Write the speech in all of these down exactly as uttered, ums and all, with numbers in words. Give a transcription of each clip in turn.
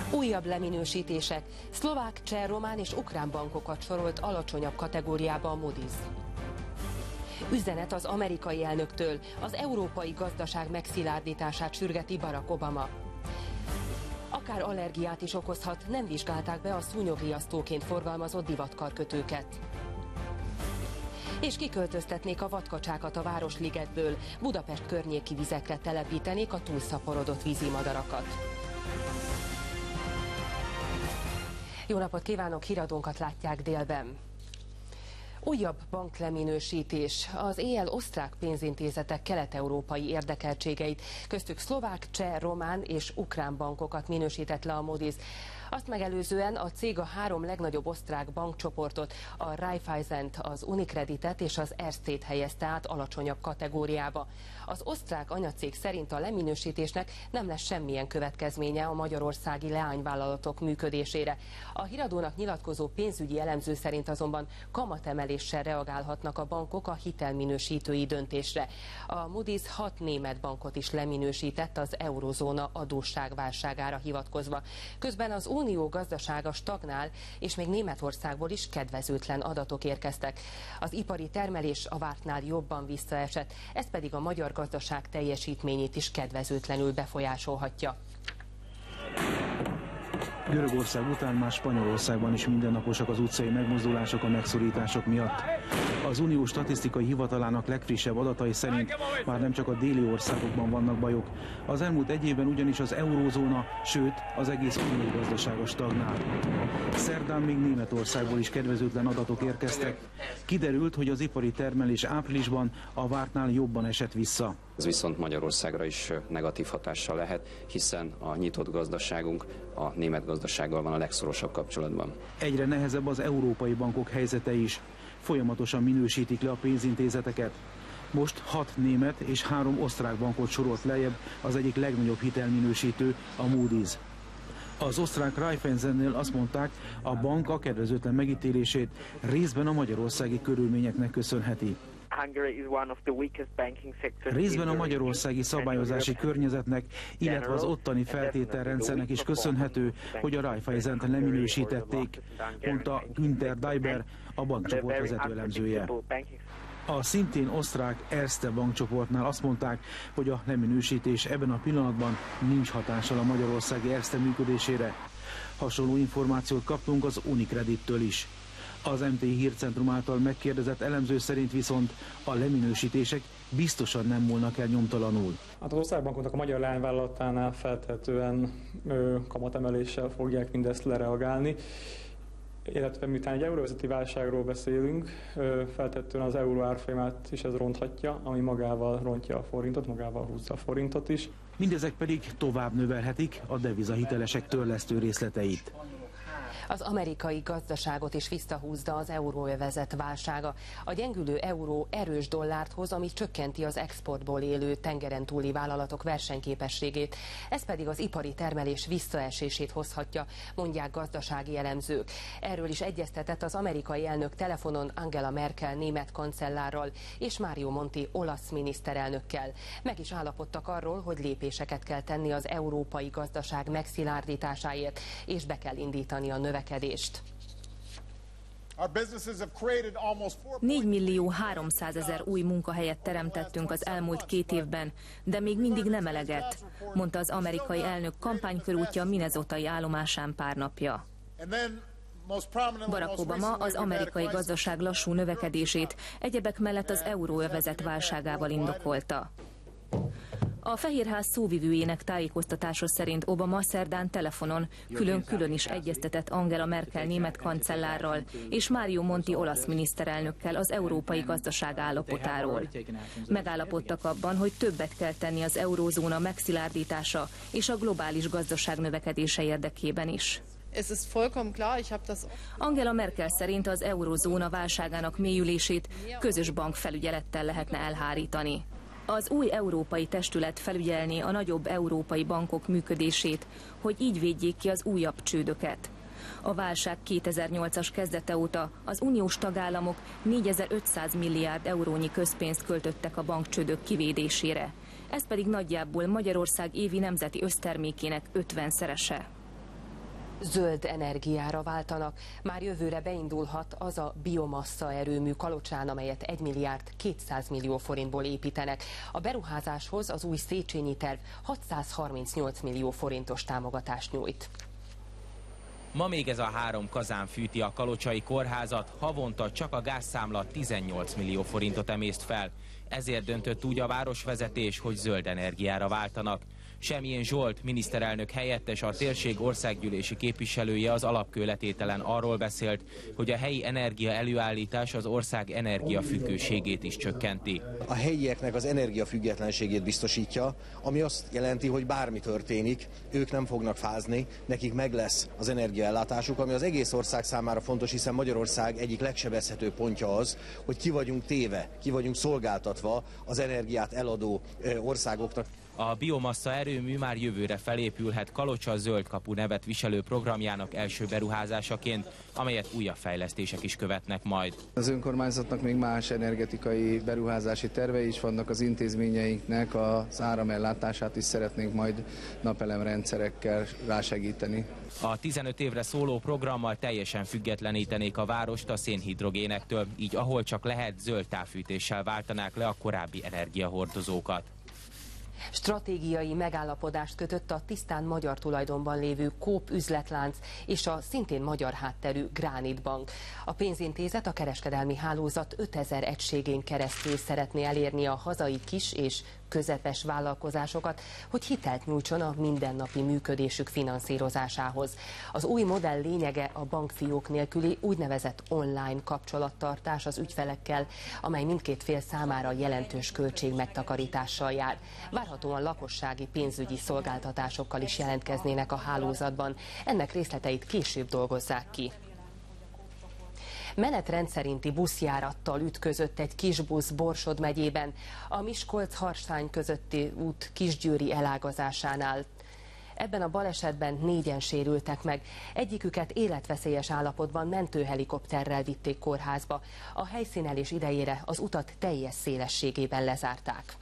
Újabb leminősítések. Szlovák, cseh, román és ukrán bankokat sorolt alacsonyabb kategóriába a Moody's. Üzenet az amerikai elnöktől. Az európai gazdaság megszilárdítását sürgeti Barack Obama. Akár allergiát is okozhat, nem vizsgálták be a szúnyogriasztóként forgalmazott divatkarkötőket. És kiköltöztetnék a vadkacsákat a Városligetből, Budapest környéki vizekre telepítenék a túlszaporodott vízimadarakat. Jó napot kívánok, híradónkat látják délben. Újabb bankleminősítés. Az éjjel osztrák pénzintézetek kelet-európai érdekeltségeit, köztük szlovák, cseh, román és ukrán bankokat minősített le a Moody's. Azt megelőzően a cég a három legnagyobb osztrák bankcsoportot, a Raiffeisent, az Unicreditet és az Erstet helyezte át alacsonyabb kategóriába. Az osztrák anyacég szerint a leminősítésnek nem lesz semmilyen következménye a magyarországi leányvállalatok működésére. A híradónak nyilatkozó pénzügyi elemző szerint azonban kamatemeléssel reagálhatnak a bankok a hitelminősítői döntésre. A Moody's hat német bankot is leminősített az eurozóna adósságválságára hivatkozva. Közben az Unió gazdasága stagnál, és még Németországból is kedvezőtlen adatok érkeztek. Az ipari termelés a vártnál jobban visszaesett, ez pedig a magyar gazdaság teljesítményét is kedvezőtlenül befolyásolhatja. Görögország után már Spanyolországban is mindennaposak az utcai megmozdulások a megszorítások miatt. Az Unió statisztikai hivatalának legfrissebb adatai szerint már nem csak a déli országokban vannak bajok. Az elmúlt egy évben ugyanis az eurózóna, sőt az egész unió gazdasága stagnál. Szerdán még Németországból is kedvezőtlen adatok érkeztek. Kiderült, hogy az ipari termelés áprilisban a vártnál jobban esett vissza. Ez viszont Magyarországra is negatív hatással lehet, hiszen a nyitott gazdaságunk a német gazdasággal van a legszorosabb kapcsolatban. Egyre nehezebb az európai bankok helyzete is. Folyamatosan minősítik le a pénzintézeteket. Most hat német és három osztrák bankot sorolt lejjebb az egyik legnagyobb hitelminősítő, a Moody's. Az osztrák Raiffeisennél azt mondták, a bank a kedvezőtlen megítélését részben a magyarországi körülményeknek köszönheti. Részben a magyarországi szabályozási környezetnek, illetve az ottani feltételrendszernek is köszönhető, hogy a Raiffeisent leminősítették, mondta Günther Daiber, a bankcsoport vezető elemzője. A szintén osztrák Erste bankcsoportnál azt mondták, hogy a leminősítés ebben a pillanatban nincs hatással a magyarországi Erste működésére. Hasonló információt kaptunk az Unicredittől is. Az em té hírcentrum által megkérdezett elemző szerint viszont a leminősítések biztosan nem múlnak el nyomtalanul. Hát az osztrák bankoknak a magyar leányvállalatánál feltehetően ö, kamatemeléssel fogják mindezt lereagálni, illetve miután egy euróvezeti válságról beszélünk, ö, feltehetően az euró árfolyamát is ez ronthatja, ami magával rontja a forintot, magával húzza a forintot is. Mindezek pedig tovább növelhetik a devizahitelesek törlesztő részleteit. Az amerikai gazdaságot is visszahúzza az euróövezet válsága. A gyengülő euró erős dollárt hoz, ami csökkenti az exportból élő tengeren túli vállalatok versenyképességét. Ez pedig az ipari termelés visszaesését hozhatja, mondják gazdasági elemzők. Erről is egyeztetett az amerikai elnök telefonon Angela Merkel német kancellárral és Mario Monti olasz miniszterelnökkel. Meg is állapodtak arról, hogy lépéseket kell tenni az európai gazdaság megszilárdításáért, és be kell indítani a növekedést. négy millió háromszázezer új munkahelyet teremtettünk az elmúlt két évben, de még mindig nem eleget, mondta az amerikai elnök kampánykörútja Minnesotai állomásán pár napja. Barack Obama az amerikai gazdaság lassú növekedését egyebek mellett az euróövezet válságával indokolta. A Fehérház szóvivőjének tájékoztatása szerint Obama szerdán telefonon külön-külön is egyeztetett Angela Merkel német kancellárral és Mario Monti olasz miniszterelnökkel az európai gazdaság állapotáról. Megállapodtak abban, hogy többet kell tenni az eurózóna megszilárdítása és a globális gazdaság növekedése érdekében is. Angela Merkel szerint az eurózóna válságának mélyülését közös bankfelügyelettel lehetne elhárítani. Az új európai testület felügyelné a nagyobb európai bankok működését, hogy így védjék ki az újabb csődöket. A válság kétezer-nyolcas kezdete óta az uniós tagállamok négyezer-ötszáz milliárd eurónyi közpénzt költöttek a bankcsődök kivédésére. Ez pedig nagyjából Magyarország évi nemzeti össztermékének ötvenszerese. Zöld energiára váltanak. Már jövőre beindulhat az a biomassa erőmű Kalocsán, amelyet egy milliárd kétszáz millió forintból építenek. A beruházáshoz az új Széchenyi terv hatszázharmincnyolc millió forintos támogatást nyújt. Ma még ez a három kazán fűti a kalocsai kórházat, havonta csak a gázszámla tizennyolc millió forintot emészt fel. Ezért döntött úgy a városvezetés, hogy zöld energiára váltanak. Semjén Zsolt, miniszterelnök helyettes, a térség országgyűlési képviselője az alapkőletételen arról beszélt, hogy a helyi energia előállítás az ország energiafüggőségét is csökkenti. A helyieknek az energiafüggetlenségét biztosítja, ami azt jelenti, hogy bármi történik, ők nem fognak fázni, nekik meg lesz az energiaellátásuk, ami az egész ország számára fontos, hiszen Magyarország egyik legsebezhetőbb pontja az, hogy ki vagyunk téve, ki vagyunk szolgáltatva az energiát eladó országoknak. A biomassa erőmű már jövőre felépülhet Kalocsa Zöld Kapu nevet viselő programjának első beruházásaként, amelyet újabb fejlesztések is követnek majd. Az önkormányzatnak még más energetikai beruházási tervei is vannak, az intézményeinknek az áramellátását is szeretnénk majd napelemrendszerekkel rásegíteni. A tizenöt évre szóló programmal teljesen függetlenítenék a várost a szénhidrogénektől, így ahol csak lehet, zöld távfűtéssel váltanák le a korábbi energiahordozókat. Stratégiai megállapodást kötött a tisztán magyar tulajdonban lévő Coop üzletlánc és a szintén magyar hátterű Granit Bank. A pénzintézet a kereskedelmi hálózat ötezer egységén keresztül szeretné elérni a hazai kis és közepes vállalkozásokat, hogy hitelt nyújtson a mindennapi működésük finanszírozásához. Az új modell lényege a bankfiók nélküli úgynevezett online kapcsolattartás az ügyfelekkel, amely mindkét fél számára jelentős költségmegtakarítással jár. Várhatóan lakossági pénzügyi szolgáltatásokkal is jelentkeznének a hálózatban. Ennek részleteit később dolgozzák ki. Menetrend szerinti buszjárattal ütközött egy kisbusz Borsod megyében a Miskolc-Harsány közötti út Kisgyőri elágazásánál. Ebben a balesetben négyen sérültek meg, egyiküket életveszélyes állapotban mentőhelikopterrel vitték kórházba. A helyszínelés idejére az utat teljes szélességében lezárták.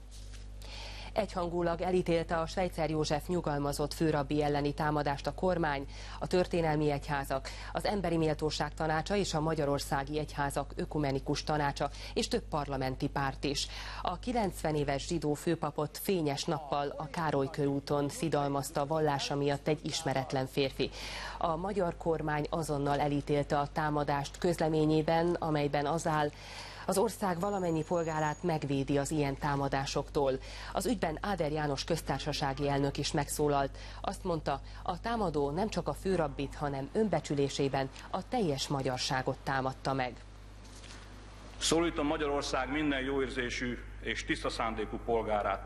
Egyhangulag elítélte a Schweitzer József nyugalmazott főrabbi elleni támadást a kormány, a történelmi egyházak, az Emberi Méltóság Tanácsa és a Magyarországi Egyházak Ökumenikus Tanácsa és több parlamenti párt is. A kilencven éves zsidó főpapot fényes nappal a Károly körúton szidalmazta vallása miatt egy ismeretlen férfi. A magyar kormány azonnal elítélte a támadást közleményében, amelyben az áll: az ország valamennyi polgárát megvédi az ilyen támadásoktól. Az ügyben Áder János köztársasági elnök is megszólalt. Azt mondta, a támadó nem csak a főrabbit, hanem önbecsülésében a teljes magyarságot támadta meg. Szólítom Magyarország minden jóérzésű és tiszta szándékú polgárát.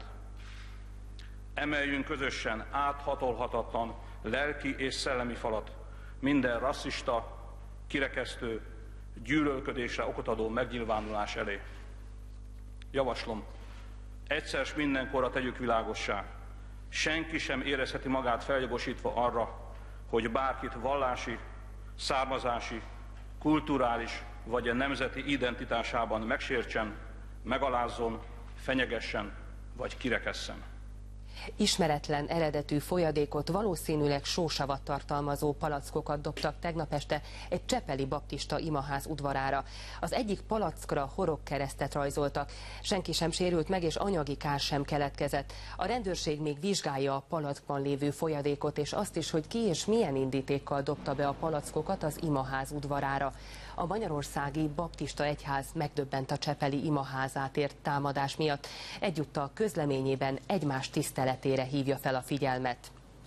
Emeljünk közösen áthatolhatatlan lelki és szellemi falat minden rasszista, kirekesztő, gyűlölködésre okot adó megnyilvánulás elé. Javaslom, egyszer s mindenkorra tegyük világossá, senki sem érezheti magát feljogosítva arra, hogy bárkit vallási, származási, kulturális vagy a nemzeti identitásában megsértsen, megalázzon, fenyegessen vagy kirekesszen. Ismeretlen eredetű folyadékot, valószínűleg sósavat tartalmazó palackokat dobtak tegnap este egy csepeli baptista imaház udvarára. Az egyik palackra horogkeresztet rajzoltak. Senki sem sérült meg, és anyagi kár sem keletkezett. A rendőrség még vizsgálja a palackban lévő folyadékot, és azt is, hogy ki és milyen indítékkal dobta be a palackokat az imaház udvarára. A Magyarországi Baptista Egyház megdöbbent a csepeli imaházát ért támadás miatt. Egyúttal közleményében egymás tiszteletére hívja fel a figyelmet.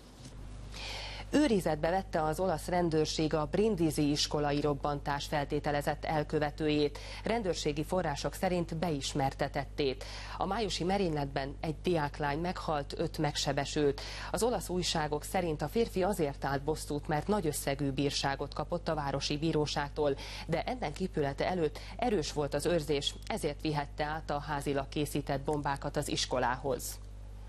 Őrizetbe vette az olasz rendőrség a Brindisi iskolai robbantás feltételezett elkövetőjét. Rendőrségi források szerint beismertetettét. A májusi merényletben egy diáklány meghalt, öt megsebesült. Az olasz újságok szerint a férfi azért állt bosszút, mert nagy összegű bírságot kapott a városi bíróságtól, de ennek épülete előtt erős volt az őrzés, ezért vihette át a házilag készített bombákat az iskolához.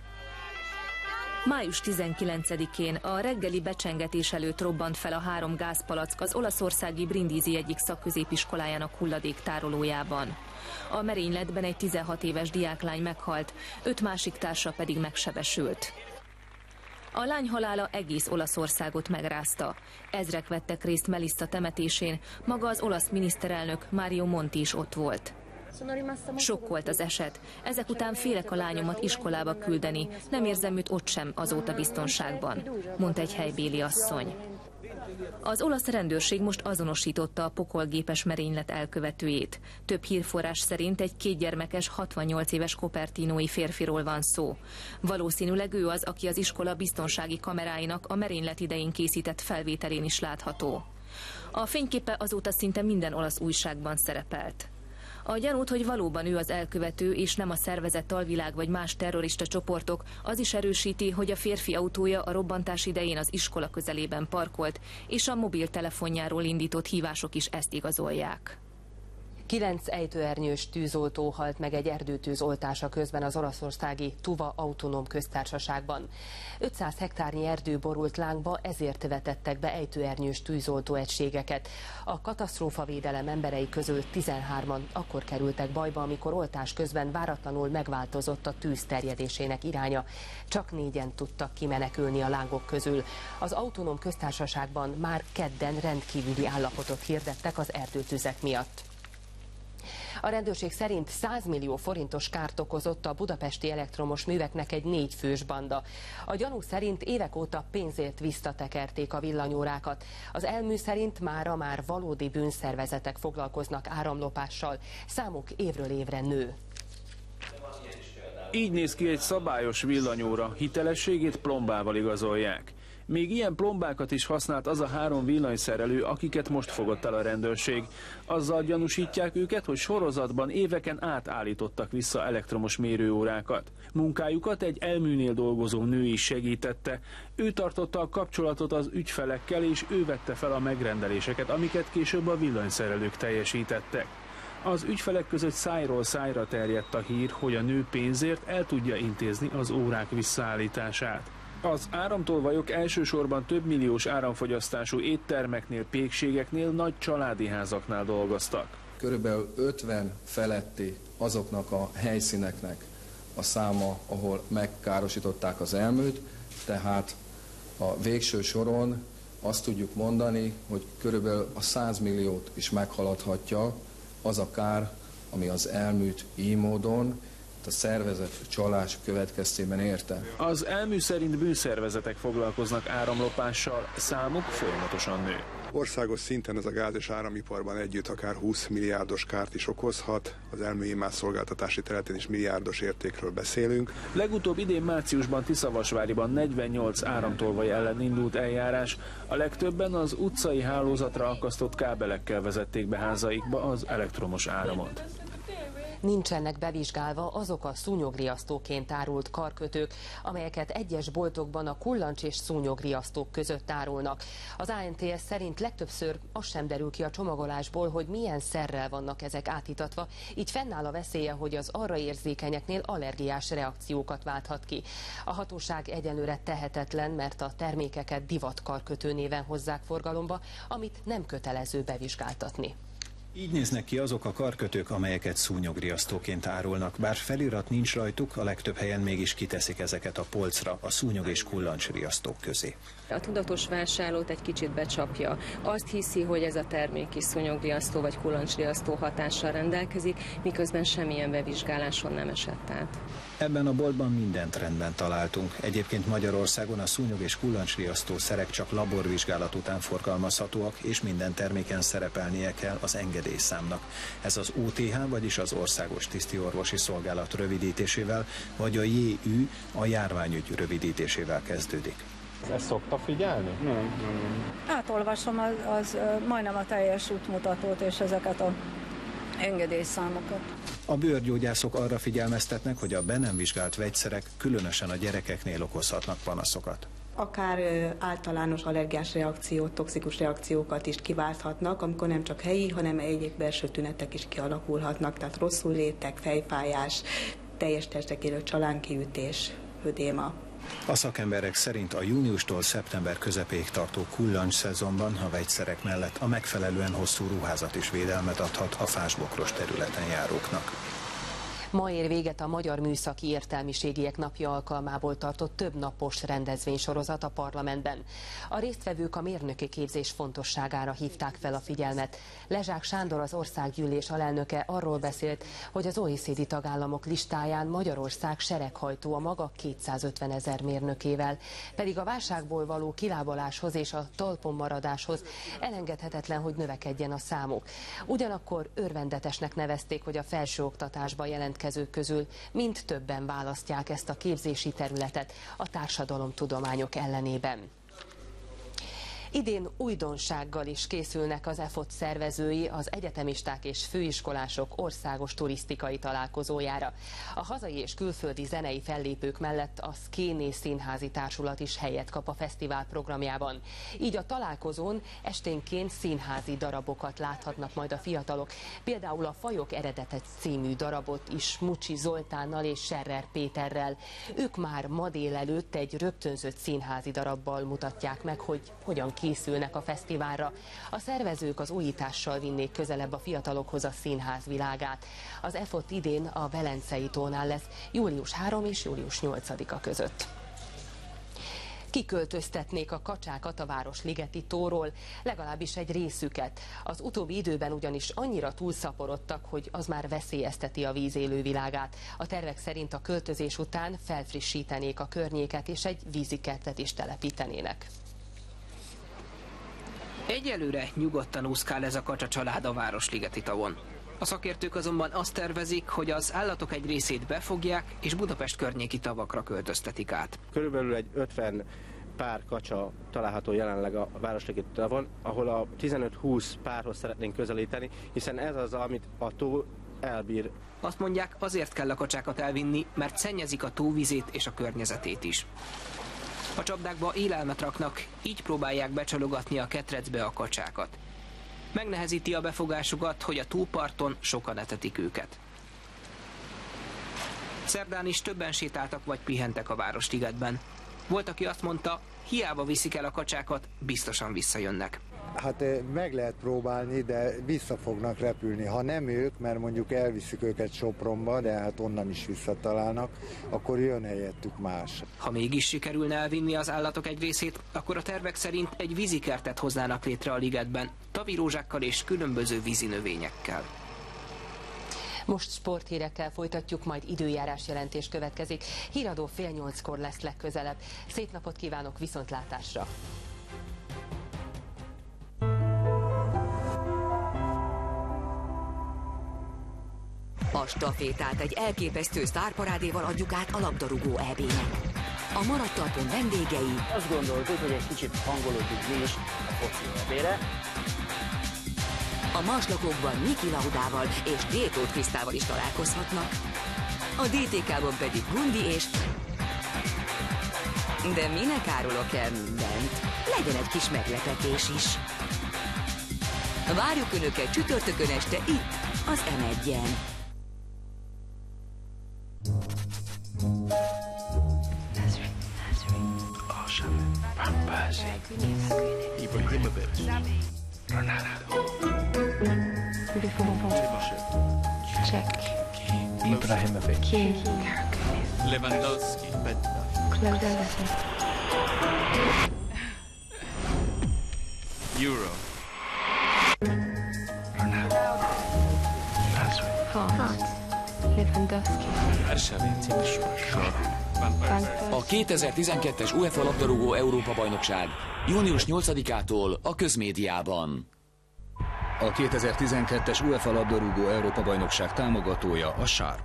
május tizenkilencedikén a reggeli becsengetés előtt robbant fel a három gázpalack az olaszországi Brindisi egyik szakközépiskolájának hulladéktárolójában. A merényletben egy tizenhat éves diáklány meghalt, öt másik társa pedig megsebesült. A lány halála egész Olaszországot megrázta. Ezrek vettek részt Melissa temetésén, maga az olasz miniszterelnök Mario Monti is ott volt. Sok volt az eset. Ezek után félek a lányomat iskolába küldeni. Nem érzem őt ott sem azóta biztonságban, mondta egy helybéli asszony. Az olasz rendőrség most azonosította a pokolgépes merénylet elkövetőjét. Több hírforrás szerint egy kétgyermekes, hatvannyolc éves kopertinói férfiról van szó. Valószínűleg ő az, aki az iskola biztonsági kameráinak a merénylet idején készített felvételén is látható. A fényképe azóta szinte minden olasz újságban szerepelt. A gyanút, hogy valóban ő az elkövető, és nem a szervezett alvilág vagy más terrorista csoportok, az is erősíti, hogy a férfi autója a robbantás idején az iskola közelében parkolt, és a mobiltelefonjáról indított hívások is ezt igazolják. Kilenc ejtőernyős tűzoltó halt meg egy erdőtűz oltása közben az olaszországi Tuva autonóm köztársaságban. ötszáz hektárnyi erdő borult lángba, ezért vetettek be ejtőernyős tűzoltó egységeket. A katasztrófavédelem emberei közül tizenhárman akkor kerültek bajba, amikor oltás közben váratlanul megváltozott a tűz terjedésének iránya. Csak négyen tudtak kimenekülni a lángok közül. Az autonóm köztársaságban már kedden rendkívüli állapotot hirdettek az erdőtüzek miatt. A rendőrség szerint száz millió forintos kárt okozott a budapesti elektromos műveknek egy négyfős banda. A gyanú szerint évek óta pénzért visszatekerték a villanyórákat. Az elmű szerint mára már valódi bűnszervezetek foglalkoznak áramlopással. Számuk évről évre nő. Így néz ki egy szabályos villanyóra, hitelességét plombával igazolják. Még ilyen plombákat is használt az a három villanyszerelő, akiket most fogott el a rendőrség. Azzal gyanúsítják őket, hogy sorozatban éveken át állítottak vissza elektromos mérőórákat. Munkájukat egy elműnél dolgozó nő is segítette. Ő tartotta a kapcsolatot az ügyfelekkel, és ő vette fel a megrendeléseket, amiket később a villanyszerelők teljesítettek. Az ügyfelek között szájról szájra terjedt a hír, hogy a nő pénzért el tudja intézni az órák visszaállítását. Az áramtolvajok elsősorban több milliós áramfogyasztású éttermeknél, pékségeknél, nagy családi házaknál dolgoztak. Körülbelül ötven feletti azoknak a helyszíneknek a száma, ahol megkárosították az elműt, tehát a végső soron azt tudjuk mondani, hogy körülbelül a száz milliót is meghaladhatja az a kár, ami az elműt így módon, a szervezett csalás következtében érte. Az elmű szerint bűnszervezetek foglalkoznak áramlopással, számuk folyamatosan nő. Országos szinten ez a gáz- és áramiparban együtt akár húsz milliárdos kárt is okozhat, az elműimás szolgáltatási területén is milliárdos értékről beszélünk. Legutóbb idén márciusban Tiszavasváriban negyvennyolc áramtolvaj ellen indult eljárás, a legtöbben az utcai hálózatra akasztott kábelekkel vezették be házaikba az elektromos áramot. Nincsenek bevizsgálva azok a szúnyogriasztóként árult karkötők, amelyeket egyes boltokban a kullancs és szúnyogriasztók között árulnak. Az á en té es szerint legtöbbször az sem derül ki a csomagolásból, hogy milyen szerrel vannak ezek átítatva, így fennáll a veszélye, hogy az arra érzékenyeknél allergiás reakciókat válthat ki. A hatóság egyelőre tehetetlen, mert a termékeket divatkarkötő néven hozzák forgalomba, amit nem kötelező bevizsgáltatni. Így néznek ki azok a karkötők, amelyeket szúnyogriasztóként árulnak. Bár felirat nincs rajtuk, a legtöbb helyen mégis kiteszik ezeket a polcra, a szúnyog- és kullancsriasztók közé. A tudatos vásárlót egy kicsit becsapja. Azt hiszi, hogy ez a termék is szúnyogriasztó vagy kullancsriasztó hatással rendelkezik, miközben semmilyen bevizsgáláson nem esett át. Ebben a boltban mindent rendben találtunk. Egyébként Magyarországon a szúnyog- és kullancsriasztó szerek csak laborvizsgálat után forgalmazhatóak, és minden terméken szerepelnie kell az engedélyszámnak. Ez az o té há, vagyis az Országos Tisztiorvosi Szolgálat rövidítésével, vagy a jé ü, a járványügy rövidítésével kezdődik. Ezt szokta figyelni? Nem, nem. Átolvasom az, az majdnem a teljes útmutatót és ezeket a engedélyszámokat. A bőrgyógyászok arra figyelmeztetnek, hogy a be nem vizsgált vegyszerek különösen a gyerekeknél okozhatnak panaszokat. Akár általános allergiás reakciót, toxikus reakciókat is kiválthatnak, amikor nem csak helyi, hanem egyéb belső tünetek is kialakulhatnak, tehát rosszul létek, fejfájás, teljes testre érő csalánkiütés, ödéma. A szakemberek szerint a júniustól szeptember közepéig tartó kullancs szezonban a vegyszerek mellett a megfelelően hosszú ruházat is védelmet adhat a fásbokros területen járóknak. Ma ér véget a Magyar Műszaki Értelmiségiek Napja alkalmából tartott több napos rendezvénysorozat a parlamentben. A résztvevők a mérnöki képzés fontosságára hívták fel a figyelmet. Lezsák Sándor, az országgyűlés alelnöke arról beszélt, hogy az o e cé dé tagállamok listáján Magyarország sereghajtó a maga kétszázötven ezer mérnökével, pedig a válságból való kilábaláshoz és a talpon maradáshoz elengedhetetlen, hogy növekedjen a számuk. Ugyanakkor örvendetesnek nevezték, hogy a felsőoktatásba jelentkezők közül mind többen választják ezt a képzési területet a társadalomtudományok ellenében. Idén újdonsággal is készülnek az e f o t szervezői az egyetemisták és főiskolások országos turisztikai találkozójára. A hazai és külföldi zenei fellépők mellett a Szkéné Színházi Társulat is helyet kap a fesztivál programjában. Így a találkozón esténként színházi darabokat láthatnak majd a fiatalok. Például a Fajok eredete című darabot is Mucsi Zoltánnal és Serrer Péterrel. Ők már ma délelőtt egy rögtönzött színházi darabbal mutatják meg, hogy hogyan készülnek a fesztiválra. A szervezők az újítással vinnék közelebb a fiatalokhoz a színház világát. Az e f o t idén a Velencei tónál lesz július harmadika és július nyolcadika között. Kiköltöztetnék a kacsákat a Városligeti tóról, legalábbis egy részüket. Az utóbbi időben ugyanis annyira túlszaporodtak, hogy az már veszélyezteti a víz élővilágát. A tervek szerint a költözés után felfrissítenék a környéket és egy vízikertet is telepítenének. Egyelőre nyugodtan úszkál ez a kacsa család a Városligeti tavon. A szakértők azonban azt tervezik, hogy az állatok egy részét befogják, és Budapest környéki tavakra költöztetik át. Körülbelül egy ötven pár kacsa található jelenleg a Városligeti tavon, ahol a tizenöt-húsz párhoz szeretnénk közelíteni, hiszen ez az, amit a tó elbír. Azt mondják, azért kell a kacsákat elvinni, mert szennyezik a tóvizét és a környezetét is. A csapdákba élelmet raknak, így próbálják becsalogatni a ketrecbe a kacsákat. Megnehezíti a befogásukat, hogy a tóparton sokan etetik őket. Szerdán is többen sétáltak vagy pihentek a Városligetben. Volt, aki azt mondta, hiába viszik el a kacsákat, biztosan visszajönnek. Hát meg lehet próbálni, de vissza fognak repülni. Ha nem ők, mert mondjuk elviszik őket Sopronba, de hát onnan is visszatalálnak, akkor jön helyettük más. Ha mégis sikerülne elvinni az állatok egy részét, akkor a tervek szerint egy vízikertet hoznának létre a ligetben, tavirózsákkal és különböző vízi növényekkel. Most sporthírekkel folytatjuk, majd időjárás jelentés következik. Híradó fél nyolckor lesz legközelebb. Szép napot kívánok, viszontlátásra! A stafétát egy elképesztő sztárparádéval adjuk át a labdarúgó é bé-nek. A maradt talpon vendégei... Azt gondoltuk, hogy egy kicsit hangolódjuk mi is a foci é bé-re. A Maslakokban Niki Laudával és Détót Krisztával is találkozhatnak. A dé té ká-ban pedig Gundi és... De minek árulok el mindent? Legyen egy kis meglepetés is. Várjuk Önöket csütörtökön este itt, az em egyen. Ibrahimovic, Ronaldo, Check. Ibrahimovic, Lewandowski, Euro, Ronaldo, France, Lewandowski, A kétezer-tizenkettes UEFA labdarúgó Európa-bajnokság június nyolcadikától a közmédiában. A kétezer-tizenkettes UEFA labdarúgó Európa-bajnokság támogatója a Sharp.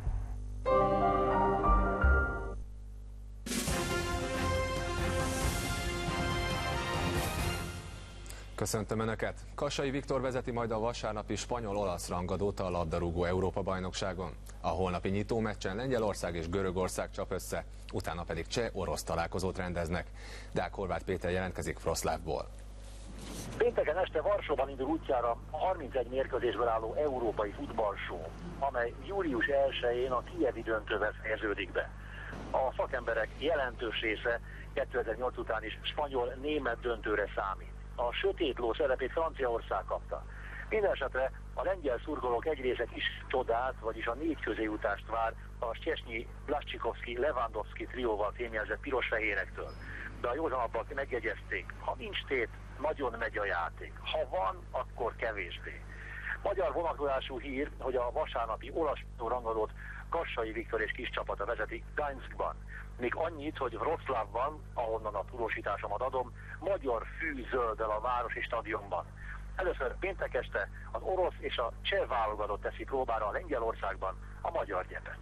Köszöntöm Önöket! Kassai Viktor vezeti majd a vasárnapi spanyol-olasz rangadót a labdarúgó Európa-bajnokságon. A holnapi nyitómeccsen Lengyelország és Görögország csap össze, utána pedig cseh-orosz találkozót rendeznek. Deák Horváth Péter jelentkezik Wroclawból. Pénteken este Varsóban indul útjára a harmincegy mérkőzésből álló európai futballsó, amely július elsején a kijevi döntővel fejeződik be. A szakemberek jelentős része kétezer-nyolc után is spanyol-német döntőre számít. A sötét ló szerepét Franciaország kapta. Mindenesetre A lengyel szurkolók egy része is csodát, vagyis a négy közéjutást vár a Szczesny, Blaszczykowski, Lewandowski trióval fémjelzett piros-fehérektől. De a józanabbak megjegyezték, ha nincs tét, nagyon megy a játék. Ha van, akkor kevésbé. Magyar vonatkozású hír, hogy a vasárnapi olasz rangadót Kassai Viktor és kis csapata vezeti Gdańskban. Még annyit, hogy Wroclawban, ahonnan a tudósításomat adom, magyar fű zölddel a városi stadionban. Először péntek este az orosz és a cseh válogatott teszi próbára a Lengyelországban a magyar gyepet.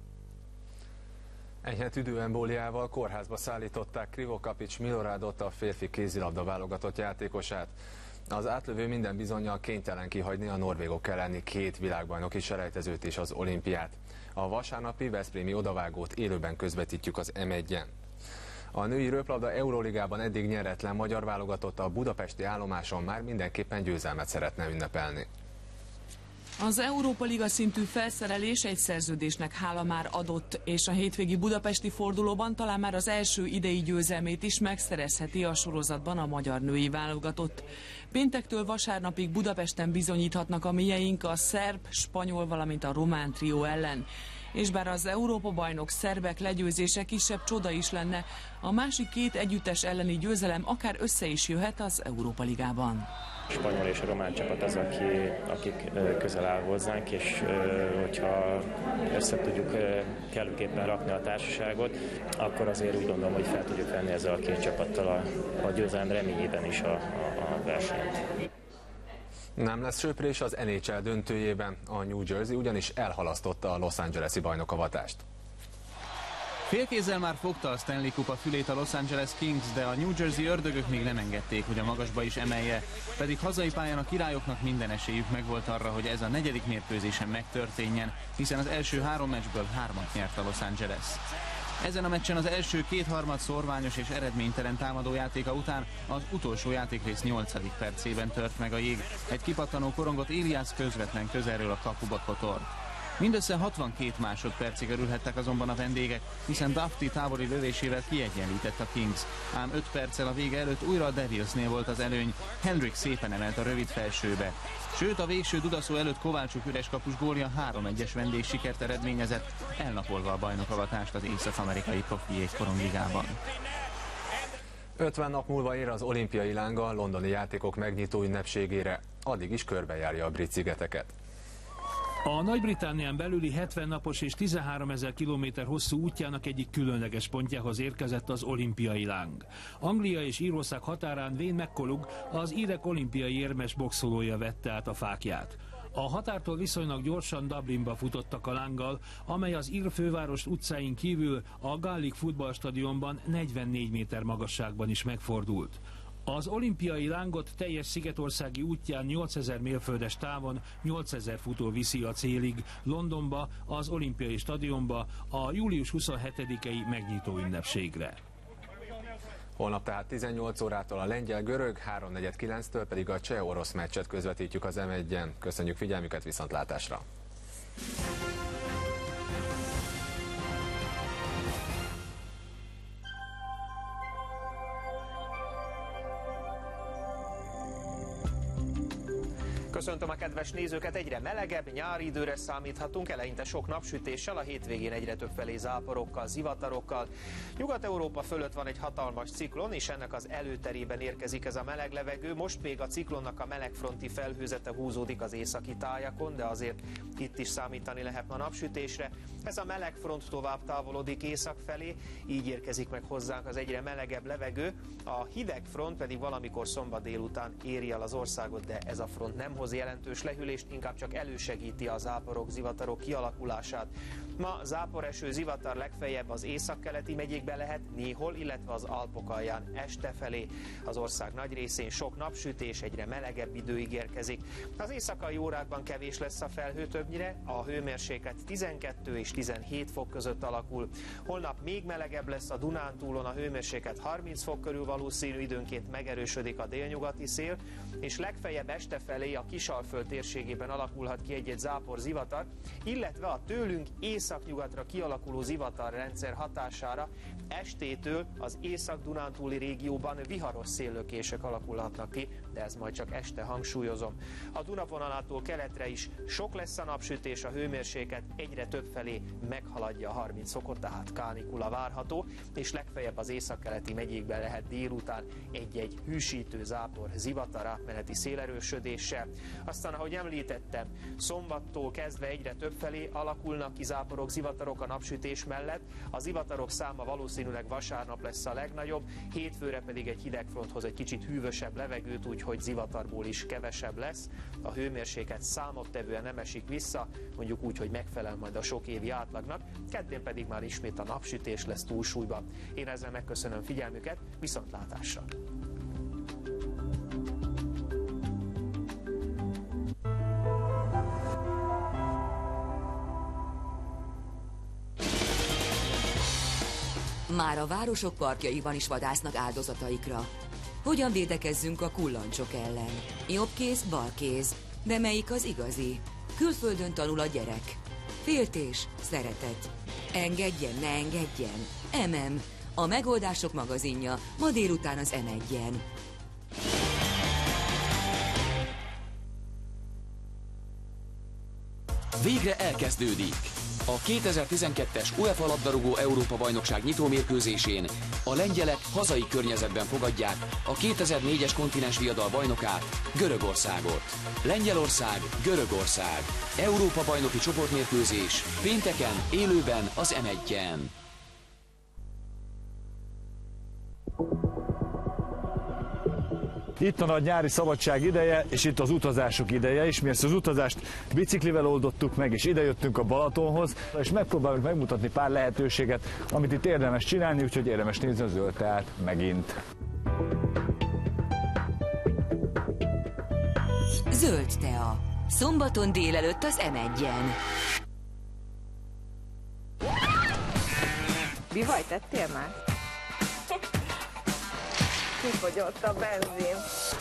Enyhe tüdőembóliával kórházba szállították Krivo Kapics Miloradot, a férfi kézilabda válogatott játékosát. Az átlövő minden bizonnyal kénytelen kihagyni a norvégok elleni két világbajnoki selejtezőt és az olimpiát. A vasárnapi veszprémi odavágót élőben közvetítjük az em egyen. A női röplabda Euróligában eddig nyeretlen magyar válogatott a budapesti állomáson már mindenképpen győzelmet szeretne ünnepelni. Az Európa Liga szintű felszerelés egy szerződésnek hála már adott, és a hétvégi budapesti fordulóban talán már az első idei győzelmét is megszerezheti a sorozatban a magyar női válogatott. Péntektől vasárnapig Budapesten bizonyíthatnak a mieink a szerb, spanyol, valamint a román trió ellen. És bár az Európa-bajnok szerbek legyőzése kisebb csoda is lenne, a másik két együttes elleni győzelem akár össze is jöhet az Európa Ligában. A spanyol és a román csapat az, aki, akik közel áll hozzánk, és hogyha össze tudjuk kellőképpen rakni a társaságot, akkor azért úgy gondolom, hogy fel tudjuk venni ezzel a két csapattal a, a győzelem reményében is a, a, a versenyt. Nem lesz söprés az en há el döntőjében, a New Jersey ugyanis elhalasztotta a Los Angeles-i bajnokavatást. Félkézzel már fogta a Stanley Kupa fülét a Los Angeles Kings, de a New Jersey ördögök még nem engedték, hogy a magasba is emelje, pedig hazai pályán a királyoknak minden esélyük megvolt arra, hogy ez a negyedik mérkőzésen megtörténjen, hiszen az első három meccsből hármat nyert a Los Angeles. Ezen a meccsen az első kétharmad szorványos és eredménytelen támadójátéka után az utolsó játékrész nyolcadik percében tört meg a jég. Egy kipattanó korongot Elias közvetlen közelről a kapuba kotort. Mindössze hatvankét másodpercig örülhettek azonban a vendégek, hiszen Dafty távoli lövésével kiegyenlített a Kings. Ám öt perccel a vége előtt újra a Devilsnél volt az előny, Henrik szépen emelt a rövid felsőbe. Sőt, a végső dudaszó előtt Kovácsuk üres kapus gólja három egyes vendég sikert eredményezett, elnapolva a bajnokavatást az észak-amerikai profi korongligában. ötven nap múlva ér az olimpiai lánga a londoni játékok megnyitó ünnepségére, addig is körbejárja a brit szigeteket. A Nagy-Britannián belüli hetven napos és tizenháromezer kilométer hosszú útjának egyik különleges pontjához érkezett az olimpiai láng. Anglia és Írország határán Wayne McCulloch, az írek olimpiai érmes boxolója vette át a fáklyát. A határtól viszonylag gyorsan Dublinba futottak a lánggal, amely az ír főváros utcáin kívül a Gaelic futballstadionban negyvennégy méter magasságban is megfordult. Az olimpiai lángot teljes szigetországi útján nyolcezer mérföldes távon nyolcezer futó viszi a célig, Londonba, az olimpiai stadionba a július huszonhetedikei megnyitó ünnepségre. Holnap tehát tizennyolc órától a lengyel-görög, háromnegyed kilenctől pedig a cseh-orosz meccset közvetítjük az em egyen. Köszönjük figyelmüket, viszontlátásra! Köszöntöm a kedves nézőket, egyre melegebb nyári időre számíthatunk, eleinte sok napsütéssel, a hétvégén egyre több felé záporokkal, zivatarokkal. Nyugat-Európa fölött van egy hatalmas ciklon, és ennek az előterében érkezik ez a meleg levegő. Most még a ciklonnak a melegfronti felhőzete húzódik az északi tájakon, de azért itt is számítani lehet ma napsütésre. Ez a melegfront tovább távolodik észak felé, így érkezik meg hozzánk az egyre melegebb levegő. A hideg front pedig valamikor szombat délután éri el az országot, de ez a front nem hoz jelentős lehűlést, inkább csak elősegíti a záporok, zivatarok kialakulását. Ma záporeső, zivatar legfeljebb az északkeleti megyékben lehet néhol, illetve az Alpok alján este felé. Az ország nagy részén sok napsütés, egyre melegebb idő ígérkezik. Az éjszakai órákban kevés lesz a felhő többnyire, a hőmérséklet tizenkettő és tizenhét fok között alakul. Holnap még melegebb lesz a Dunántúlon, a hőmérséklet harminc fok körül valószínű, időnként megerősödik a délnyugati szél, és legfeljebb este felé a Kisalföld térségében alakulhat ki egy-egy zápor zivatar, illetve a tőlünk északnyugatra kialakuló zivatarrendszer hatására estétől az Észak-Dunántúli régióban viharos széllökések alakulhatnak ki, de ez majd csak este, hangsúlyozom. A Dunavonalától keletre is sok lesz a napsütés, a hőmérséklet egyre többfelé meghaladja a harminc fokot, tehát kánikula várható, és legfeljebb az északkeleti megyékben lehet délután egy-egy hűsítő zápor zivatar átmeneti szélerősödéssel. Aztán, ahogy említettem, szombattól kezdve egyre többfelé alakulnak ki záporok, zivatarok a napsütés mellett. A zivatarok száma valószínűleg vasárnap lesz a legnagyobb, hétfőre pedig egy hidegfronthoz egy kicsit hűvösebb levegőt, úgyhogy zivatarból is kevesebb lesz. A hőmérséklet számottevően nem esik vissza, mondjuk úgy, hogy megfelel majd a sok évi átlagnak, keddén pedig már ismét a napsütés lesz túlsúlyban. Én ezzel megköszönöm figyelmüket, viszontlátásra! Már a városok parkjaiban is vadásznak áldozataikra. Hogyan védekezzünk a kullancsok ellen? Jobb kéz, bal kéz. De melyik az igazi? Külföldön tanul a gyerek. Féltés, szeretet. Engedjen, ne engedjen. em em, a megoldások magazinja, ma délután az em egyen. Végre elkezdődik! A kétezer-tizenkettes UEFA labdarúgó Európa-bajnokság nyitómérkőzésén a lengyelek hazai környezetben fogadják a kétezer-négyes kontinens viadal bajnokát, Görögországot. Lengyelország, Görögország. Európa-bajnoki csoportmérkőzés pénteken élőben az em egyen. Itt a nagy nyári szabadság ideje, és itt az utazások ideje, és mi ezt az utazást biciklivel oldottuk meg, és idejöttünk a Balatonhoz, és megpróbáljuk megmutatni pár lehetőséget, amit itt érdemes csinálni, úgyhogy érdemes nézni a zöld teát megint. Zöld tea. Szombaton délelőtt az em egyen. Bivaj tettél már? Kifogyott a benzin.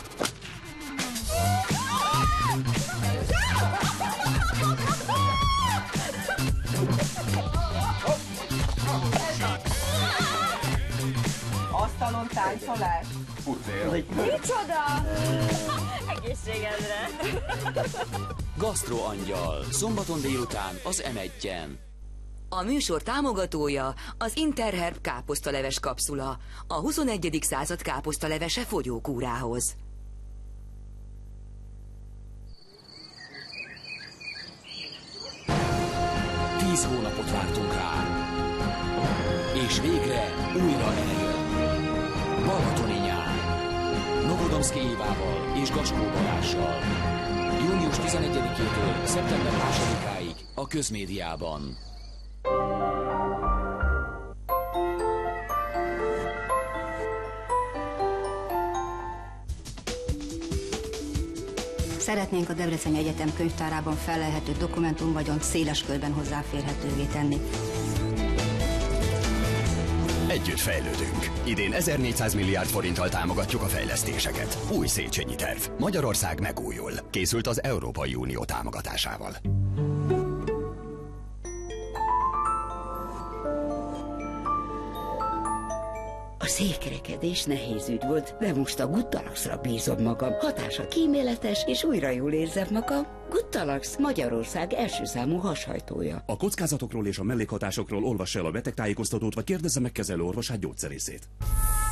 Asztalon táncolás? Pucél. Micsoda? Egészségedre. Gasztroangyal. Szombaton délután az em egyen. A műsor támogatója az Interherb káposztaleves kapszula, a huszonegyedik század káposztalevese fogyókúrához. Tíz hónapot vártunk rá, és végre újra eljön. Balatoni nyár. Novodomszki Évával és Gaskó Balással. június tizenegyedikétől szeptember másodikáig a közmédiában. Szeretnénk a Debreceni Egyetem könyvtárában fellelhető dokumentumvagyont széles körben hozzáférhetővé tenni. Együtt fejlődünk. Idén ezernégyszáz milliárd forinttal támogatjuk a fejlesztéseket. Új Széchenyi terv. Magyarország megújul. Készült az Európai Unió támogatásával. A székrekedés nehéz ügy volt, de most a Guttalaxra bízom magam. Hatása kíméletes, és újra jól érzem magam. Guttalax, Magyarország első számú hashajtója. A kockázatokról és a mellékhatásokról olvassa el a betegtájékoztatót, vagy kérdezze meg kezelőorvosát, gyógyszerészét.